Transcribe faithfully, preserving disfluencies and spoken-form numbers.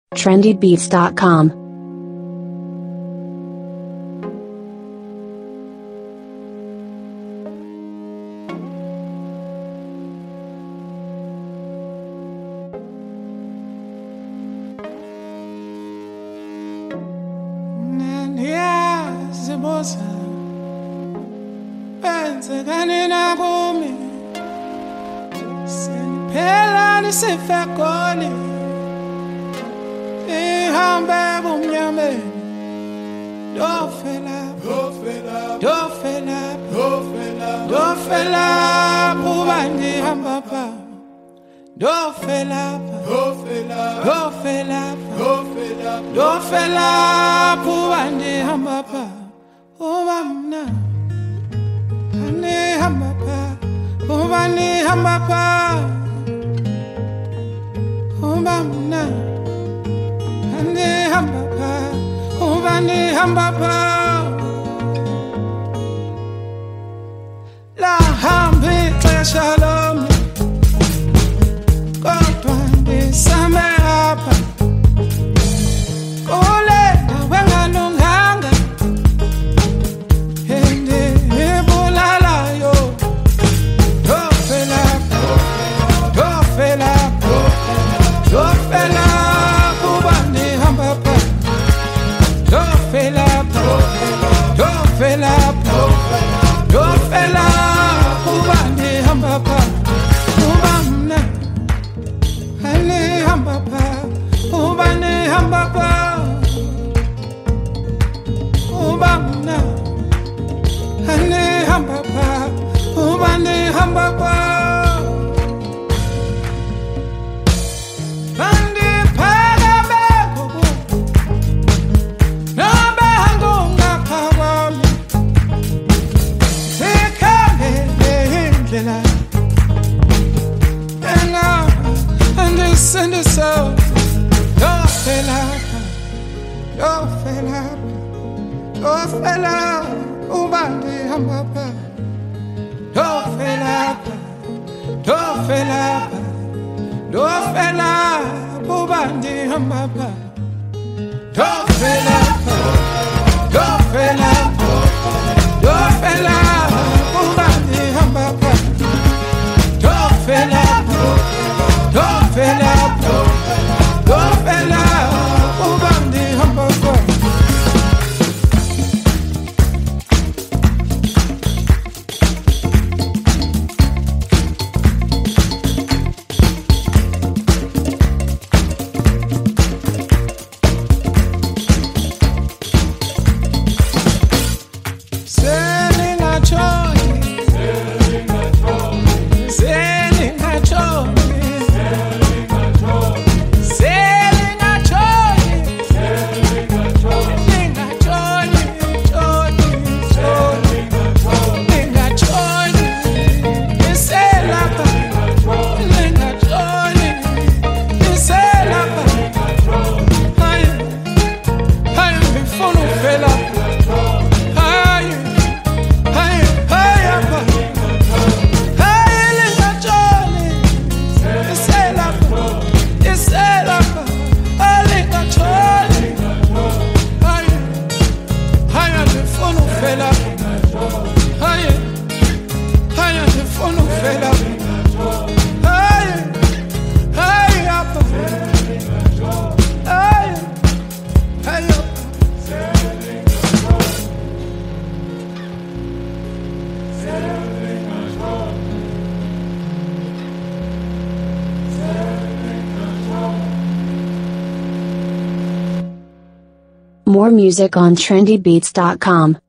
trendy beats dot com. Zibosa benzekani na kumi siniphela nisifekoni ihambe bumnyameni dofela dofela dofela dofela dofela bubani hamba pa dofela dofela dofela dofela dofela bubani hamba pa Oba mna, ane hamba pa, oba ne hamba pa. Oba mna, ane hamba pa, oba ne hamba pa. La hambi shalom, kodwa ndisame hapa. Ole na wengalunganga. Send us out, don't fail up, don't fail up, don't fail up, Ubandi Hambapa, don't fail up, don't fail up, don't fail up, Ubandi Hambapa, don't fail up, don't fail up, don't fail up, Ubandi Hambapa, don't fail up. Don't fail up, don't fail up, Ubandi Hambapa. Sailing a joy, sailing a joy, sailing a joy. More music on trendy beats dot com.